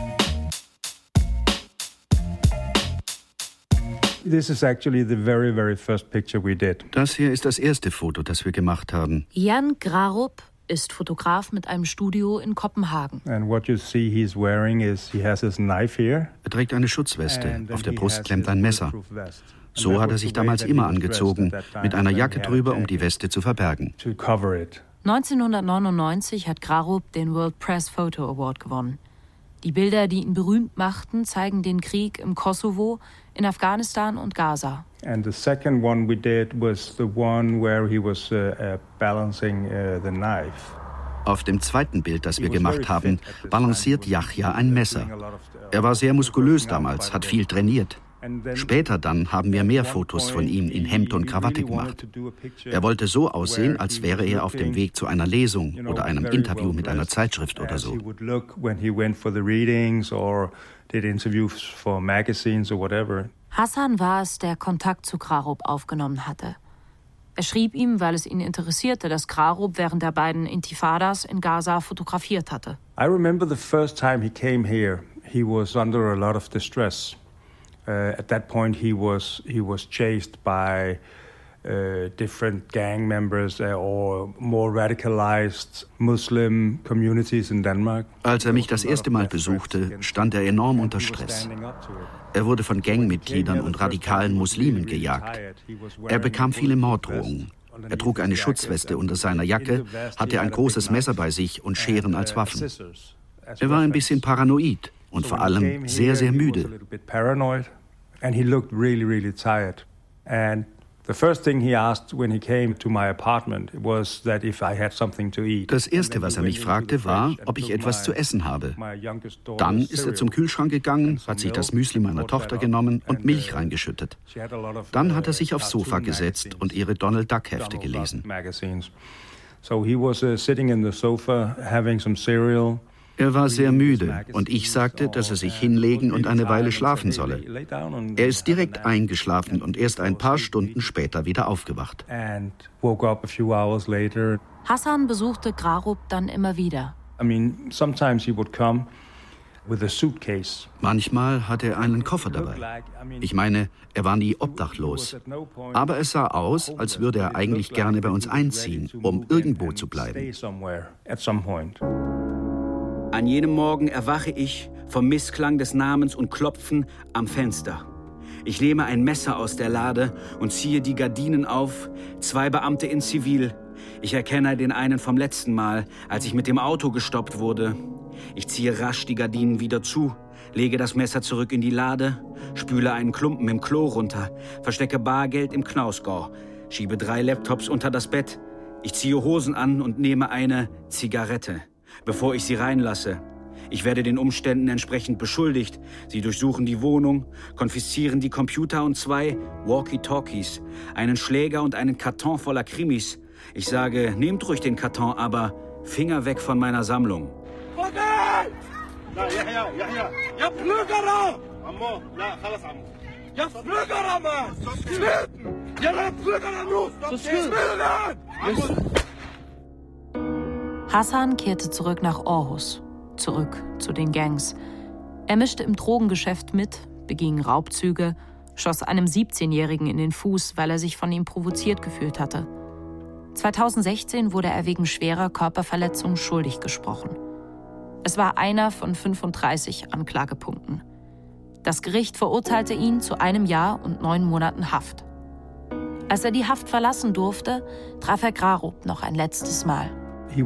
Das hier ist das erste Foto, das wir gemacht haben. Jan Grarup ist Fotograf mit einem Studio in Kopenhagen. Er trägt eine Schutzweste, auf der Brust klemmt ein Messer. So hat er sich damals immer angezogen, mit einer Jacke drüber, um die Weste zu verbergen. 1999 hat Grarup den World Press Photo Award gewonnen. Die Bilder, die ihn berühmt machten, zeigen den Krieg im Kosovo, in Afghanistan und Gaza. And the second one we did was the one where he was balancing the knife. Auf dem zweiten Bild, das wir gemacht haben, balanciert Yahya ein Messer. Er war sehr muskulös damals, hat viel trainiert. Später dann haben wir mehr Fotos von ihm in Hemd und Krawatte gemacht. Er wollte so aussehen, als wäre er auf dem Weg zu einer Lesung oder einem Interview mit einer Zeitschrift oder so. Hassan war es, der Kontakt zu Grarup aufgenommen hatte. Er schrieb ihm, weil es ihn interessierte, dass Grarup während der beiden Intifadas in Gaza fotografiert hatte. I remember the first time he came here, he was under a lot of distress. At that point he was chased by different gang members or more radicalized Muslim communities in Denmark. Als er mich das erste Mal besuchte, stand er enorm unter Stress. Er wurde von Gangmitgliedern und radikalen Muslimen gejagt. Er bekam viele Morddrohungen. Er trug eine Schutzweste unter seiner Jacke, hatte ein großes Messer bei sich und Scheren als Waffen. Er war ein bisschen paranoid und vor allem sehr, sehr müde. Das Erste, was er mich fragte, war, ob ich etwas zu essen habe. Dann ist er zum Kühlschrank gegangen, hat sich das Müsli meiner Tochter genommen und Milch reingeschüttet. Dann hat er sich aufs Sofa gesetzt und ihre Donald Duck Hefte gelesen. Er war sehr müde und ich sagte, dass er sich hinlegen und eine Weile schlafen solle. Er ist direkt eingeschlafen und erst ein paar Stunden später wieder aufgewacht. Hassan besuchte Grarup dann immer wieder. Manchmal hatte er einen Koffer dabei. Ich meine, er war nie obdachlos. Aber es sah aus, als würde er eigentlich gerne bei uns einziehen, um irgendwo zu bleiben. An jenem Morgen erwache ich vom Missklang des Namens und Klopfen am Fenster. Ich nehme ein Messer aus der Lade und ziehe die Gardinen auf, 2 Beamte in Zivil. Ich erkenne den einen vom letzten Mal, als ich mit dem Auto gestoppt wurde. Ich ziehe rasch die Gardinen wieder zu, lege das Messer zurück in die Lade, spüle einen Klumpen im Klo runter, verstecke Bargeld im Knausgård, schiebe 3 Laptops unter das Bett. Ich ziehe Hosen an und nehme eine Zigarette, bevor ich sie reinlasse. Ich werde den Umständen entsprechend beschuldigt. Sie durchsuchen die Wohnung, konfiszieren die Computer und 2 Walkie-Talkies, einen Schläger und einen Karton voller Krimis. Ich sage, nehmt ruhig den Karton, aber Finger weg von meiner Sammlung. Hassan kehrte zurück nach Aarhus, zurück zu den Gangs. Er mischte im Drogengeschäft mit, beging Raubzüge, schoss einem 17-Jährigen in den Fuß, weil er sich von ihm provoziert gefühlt hatte. 2016 wurde er wegen schwerer Körperverletzung schuldig gesprochen. Es war einer von 35 Anklagepunkten. Das Gericht verurteilte ihn zu 1 Jahr und 9 Monaten Haft. Als er die Haft verlassen durfte, traf er Grarup noch ein letztes Mal. Er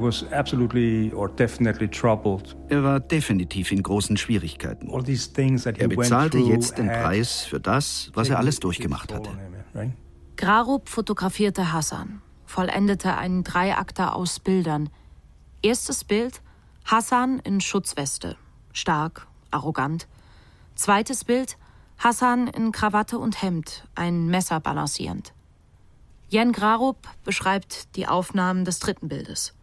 war definitiv in großen Schwierigkeiten. Er bezahlte jetzt den Preis für das, was er alles durchgemacht hatte. Grarup fotografierte Hassan, vollendete einen 3-Akter aus Bildern. Erstes Bild: Hassan in Schutzweste, stark, arrogant. Zweites Bild: Hassan in Krawatte und Hemd, ein Messer balancierend. Jan Grarup beschreibt die Aufnahmen des 3. Bildes.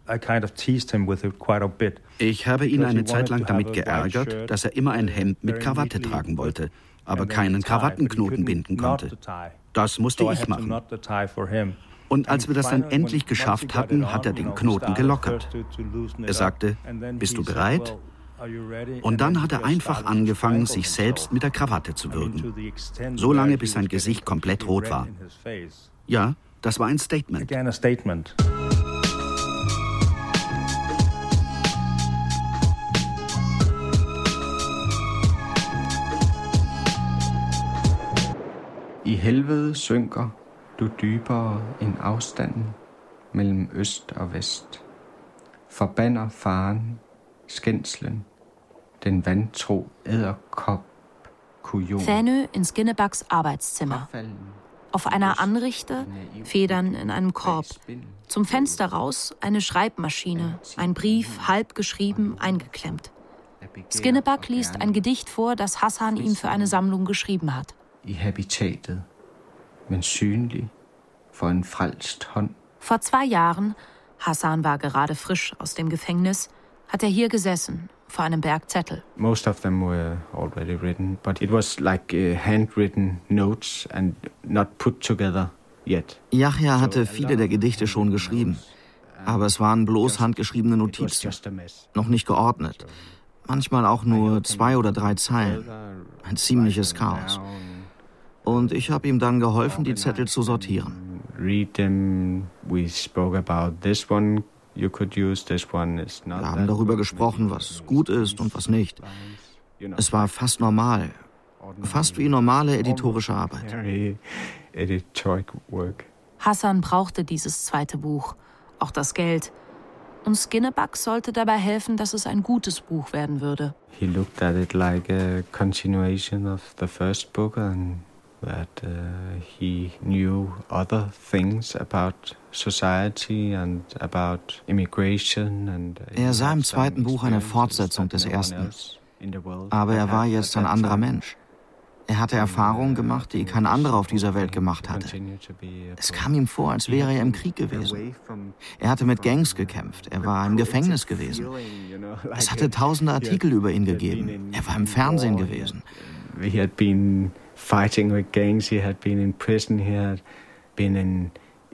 Ich habe ihn eine Zeit lang damit geärgert, dass er immer ein Hemd mit Krawatte tragen wollte, aber keinen Krawattenknoten binden konnte. Das musste ich machen. Und als wir das dann endlich geschafft hatten, hat er den Knoten gelockert. Er sagte, bist du bereit? Und dann hat er einfach angefangen, sich selbst mit der Krawatte zu würgen. So lange, bis sein Gesicht komplett rot war. Ja, das war ein Statement. I helvede synker du dybere end afstanden mellem øst og vest. Forbander faren, skændslen, den vantro edderkop, kujon. Fänö in Skinnebacks Arbeitszimmer. Auf einer Anrichte, Federn in einem Korb. Zum Fenster raus eine Schreibmaschine, ein Brief, halb geschrieben, eingeklemmt. Skinneback liest ein Gedicht vor, das Hassan ihm für eine Sammlung geschrieben hat. I habitatet, men synlig for en frelst hånd. Vor 2 Jahren, Hassan war gerade frisch aus dem Gefängnis, hat er hier gesessen, vor einem Berg Zettel. Most of them were already written, but it was like handwritten notes and not put together yet. Yahya hatte viele der Gedichte schon geschrieben, aber es waren bloß handgeschriebene Notizen, noch nicht geordnet. Manchmal auch nur 2 oder 3 Zeilen. Ein ziemliches Chaos. Und ich habe ihm dann geholfen, die Zettel zu sortieren. read them. We spoke about this one you could use, this one is not. Wir haben darüber gesprochen, was gut ist und was nicht. Es war fast normal. Fast wie normale editorische Arbeit. Hassan brauchte dieses zweite Buch, auch das Geld. Und Skinnebug sollte dabei helfen, dass es ein gutes Buch werden würde. He looked at it like a continuation of the first book and that he knew other things about society and about immigration and er sah im zweiten Buch eine Fortsetzung des ersten. Aber er war jetzt ein anderer Mensch. Er hatte Erfahrungen gemacht, die kein anderer auf dieser Welt gemacht hatte. Es kam ihm vor, als wäre er im Krieg gewesen. Er hatte mit Gangs gekämpft. Er war im Gefängnis gewesen. Es hatte tausende Artikel über ihn gegeben. Er war im Fernsehen gewesen. He had been fighting with gangs. He had been in prison. He had been in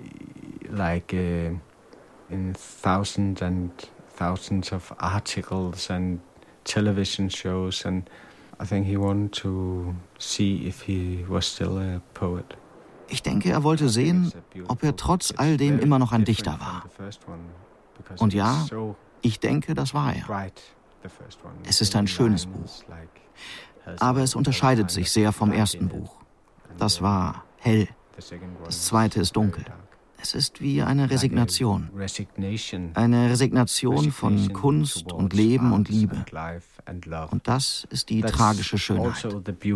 thousands and thousands of articles and television shows, and I think he wanted to see if he was still a poet. Ich denke, er wollte sehen, ob er trotz all dem immer noch ein Dichter war. Und ja, ich denke, das war er. Es ist ein schönes Buch. Aber es unterscheidet sich sehr vom ersten Buch. Das war hell. Das zweite ist dunkel. Es ist wie eine Resignation. Eine Resignation von Kunst und Leben und Liebe. Und das ist die tragische Schönheit.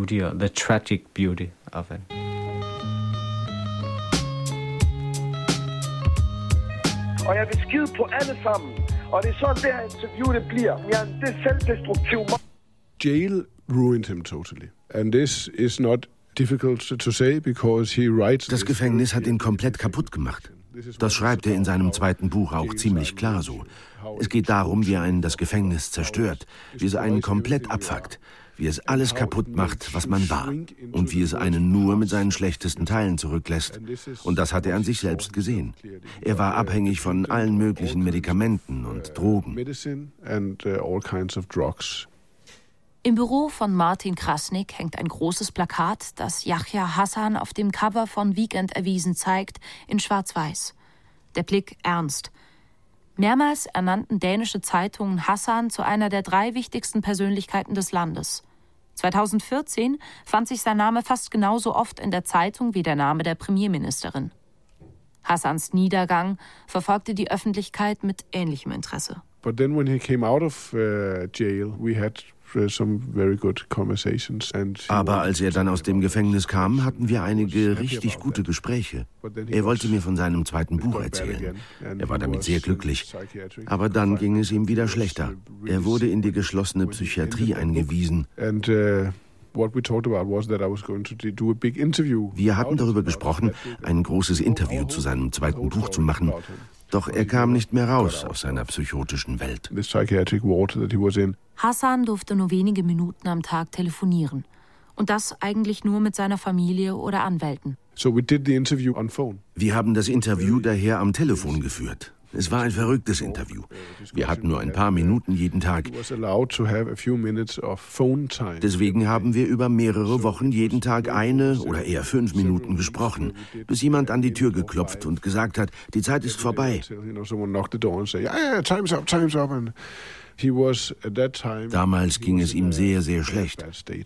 Og jeg vil skide på alle sammen. Og det er sådan, det her interview, det bliver. Det er selvdestruktiv. Jail ruined him totally. And this is not difficult to say because he writes. Das Gefängnis hat ihn komplett kaputt gemacht. Das schreibt er in seinem zweiten Buch auch ziemlich klar so. Es geht darum, wie einen das Gefängnis zerstört, wie es einen komplett abfuckt, wie es alles kaputt macht, was man war und wie es einen nur mit seinen schlechtesten Teilen zurücklässt. Und das hat er an sich selbst gesehen. Er war abhängig von allen möglichen Medikamenten und Drogen. Im Büro von Martin Krasnick hängt ein großes Plakat, das Yahya Hassan auf dem Cover von Weekend erwiesen zeigt, in Schwarz-Weiß. Der Blick ernst. Mehrmals ernannten dänische Zeitungen Hassan zu einer der 3 wichtigsten Persönlichkeiten des Landes. 2014 fand sich sein Name fast genauso oft in der Zeitung wie der Name der Premierministerin. Hassans Niedergang verfolgte die Öffentlichkeit mit ähnlichem Interesse. But then when he came out of jail, we had some very good conversations. Aber als er dann aus dem Gefängnis kam, hatten wir einige richtig gute Gespräche. Er wollte mir von seinem zweiten Buch erzählen. Er war damit sehr glücklich. Aber dann ging es ihm wieder schlechter. Er wurde in die geschlossene Psychiatrie eingewiesen. Wir hatten darüber gesprochen, ein großes Interview zu seinem zweiten Buch zu machen. Doch er kam nicht mehr raus aus seiner psychotischen Welt. Hassan durfte nur wenige Minuten am Tag telefonieren. Und das eigentlich nur mit seiner Familie oder Anwälten. Wir haben das Interview daher am Telefon geführt. Es war ein verrücktes Interview. Wir hatten nur ein paar Minuten jeden Tag. Deswegen haben wir über mehrere Wochen jeden Tag 1 oder eher 5 Minuten gesprochen, bis jemand an die Tür geklopft und gesagt hat, die Zeit ist vorbei. Damals ging es ihm sehr, sehr schlecht.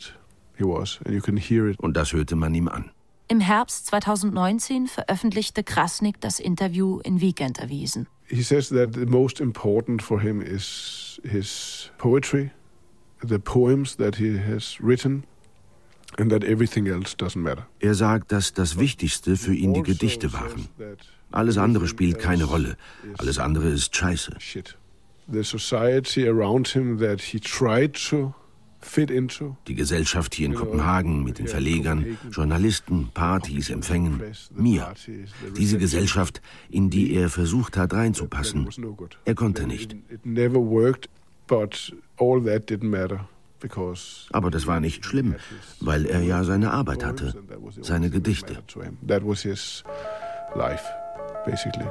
Und das hörte man ihm an. Im Herbst 2019 veröffentlichte Krasnick das Interview in Weekend erwiesen. He says that the most important for him is his poetry, the poems that he has written, and that everything else doesn't matter. Er sagt, dass das Wichtigste für ihn die Gedichte waren. Alles andere spielt keine Rolle. Alles andere ist Scheiße. The society around him that he tried to die Gesellschaft hier in Kopenhagen mit den Verlegern, Journalisten, Partys, Empfängen, mir. Diese Gesellschaft, in die er versucht hat reinzupassen. Er konnte nicht. Aber das war nicht schlimm, weil er ja seine Arbeit hatte, seine Gedichte. That was his life, basically.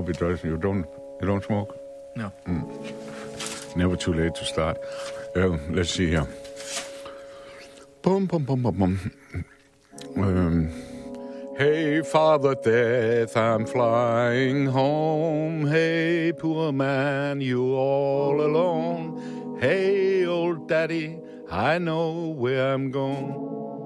hope it doesn't. You don't smoke? No. Never too late to start. Let's see here. Bum, bum, bum, bum, bum. Hey, Father Death, I'm flying home. Hey, poor man, you all alone. Hey, old daddy, I know where I'm going.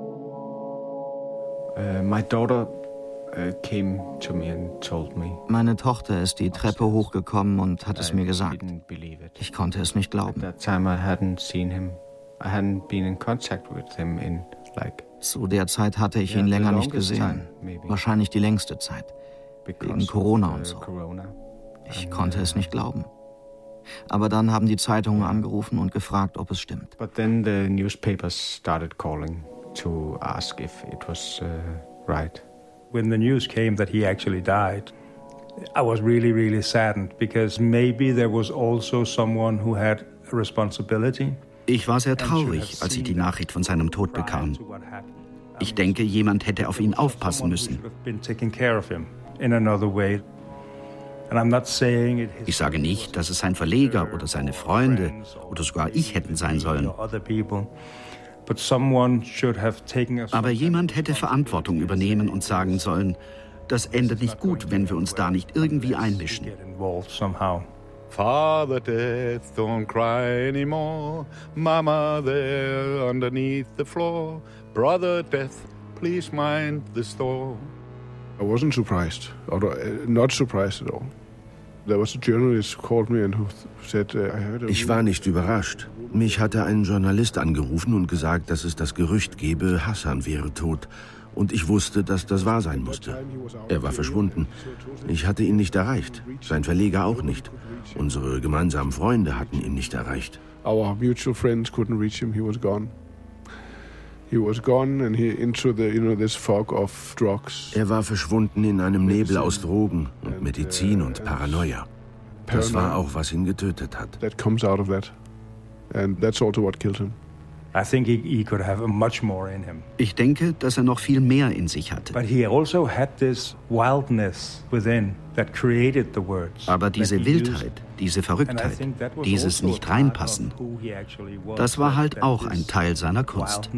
My daughter came to me and told me. Meine Tochter ist die Treppe hochgekommen und hat es mir gesagt. Ich konnte es nicht glauben. At that time I hadn't seen him. I hadn't been in contact with him in like. Zu der Zeit hatte ich ihn länger nicht gesehen. Wahrscheinlich die längste Zeit. Wegen Corona und so. Ich konnte es nicht glauben. Aber dann haben die Zeitungen angerufen und gefragt, ob es stimmt. But then the newspapers started calling to ask if it was right. When the news came that he actually died, I was really, really saddened because maybe there was also someone who had a responsibility. Ich war sehr traurig, als ich die Nachricht von seinem Tod bekam. Ich denke, jemand hätte auf ihn aufpassen müssen. Ich sage nicht, dass es sein Verleger oder seine Freunde oder sogar ich hätten sein sollen. Aber jemand hätte Verantwortung übernehmen und sagen sollen, das endet nicht gut, wenn wir uns da nicht irgendwie einmischen. Father Death, don't cry anymore. Mama there underneath the floor. Brother Death, please mind the store. I wasn't surprised, or not surprised at all. There was a journalist who called me and who said, I heard. Ich war nicht überrascht. Mich hatte ein Journalist angerufen und gesagt, dass es das Gerücht gebe, Hassan wäre tot. Und ich wusste, dass das wahr sein musste. Er war verschwunden. Ich hatte ihn nicht erreicht. Sein Verleger auch nicht. Unsere gemeinsamen Freunde hatten ihn nicht erreicht. Our mutual friends couldn't reach him. He was gone. He was gone and he into the, this fog of drugs. Er war verschwunden in einem Nebel aus Drogen und Medizin und Paranoia. Das war auch, was ihn getötet hat. That comes out of that. And that's also what killed him. Ich denke, dass er noch viel mehr in sich hatte. Aber diese Wildheit, diese Verrücktheit, dieses Nicht-Reinpassen, das war halt auch ein Teil seiner Kunst.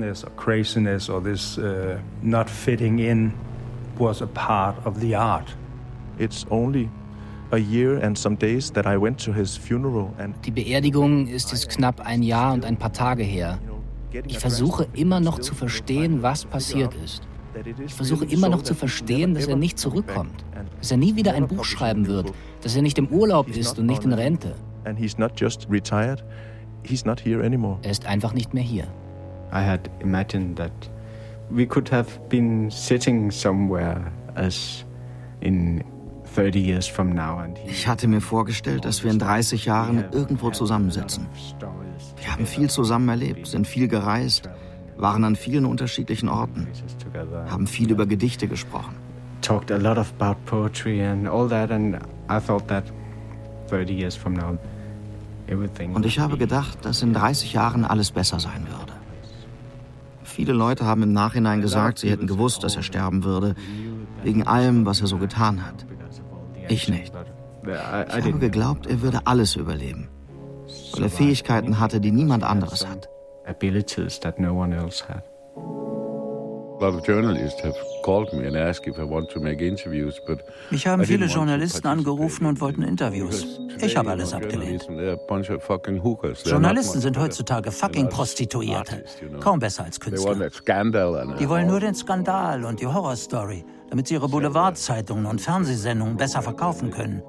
It's only a year and some days that I went to his funeral and Die Beerdigung ist jetzt knapp ein Jahr und ein paar Tage her. Ich versuche immer noch zu verstehen, was passiert ist. Ich versuche immer noch zu verstehen, dass er nicht zurückkommt, dass er nie wieder ein Buch schreiben wird, dass er nicht im Urlaub ist und nicht in Rente. And he's not just retired, he's not here anymore. Er ist einfach nicht mehr hier. I had imagined that we could have been sitting somewhere as in 30 years from now. Ich hatte mir vorgestellt, dass wir in 30 Jahren irgendwo zusammensitzen. Wir haben viel zusammen erlebt, sind viel gereist, waren an vielen unterschiedlichen Orten, haben viel über Gedichte gesprochen. Talked a lot about poetry and all that, and I thought that 30 years from now everything. Und ich habe gedacht, dass in 30 Jahren alles besser sein würde. Viele Leute haben im Nachhinein gesagt, sie hätten gewusst, dass er sterben würde, wegen allem, was er so getan hat. Ich nicht. Ich habe geglaubt, er würde alles überleben, weil er Fähigkeiten hatte, die niemand anderes hat. Abilities that no one else had. A lot of journalists have called me and asked if I want to make interviews, but mich haben viele Journalisten angerufen und wollten Interviews. Ich habe alles abgelehnt. Journalisten sind heutzutage fucking Prostituierte. Kaum besser als Künstler. Die wollen nur den Skandal und die Horrorstory, damit sie ihre Boulevardzeitungen und Fernsehsendungen besser verkaufen können.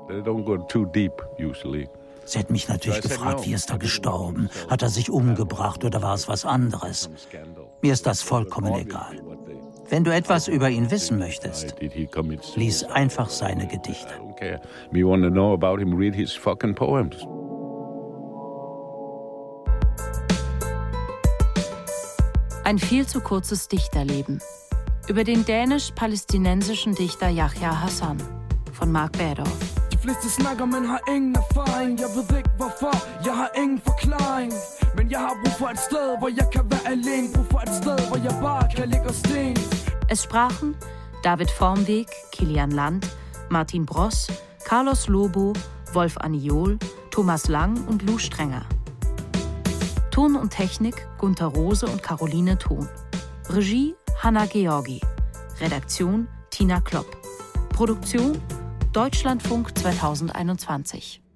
Sie hätten mich natürlich gefragt, wie ist er gestorben? Hat er sich umgebracht oder war es was anderes? Mir ist das vollkommen egal. Wenn du etwas über ihn wissen möchtest, lies einfach seine Gedichte. Ein viel zu kurzes Dichterleben. Über den dänisch-palästinensischen Dichter Yahya Hassan von Mark Berdorf. De fleste snakker, men har ingen erfaring. Jeg ved ikke hvorfor, jeg har ingen forklaring. Men jeg har brug for et sted, hvor jeg kan være alene. Brug for et sted, hvor jeg bare kan ligge og stehen. Es sprachen David Vormweg, Kilian Land, Martin Bross, Carlos Lobo, Wolf Aniol, Thomas Lang und Lou Strenger. Ton und Technik Gunther Rose und Caroline Thon. Regie Hanna Georgi. Redaktion Tina Klopp. Produktion Deutschlandfunk 2021.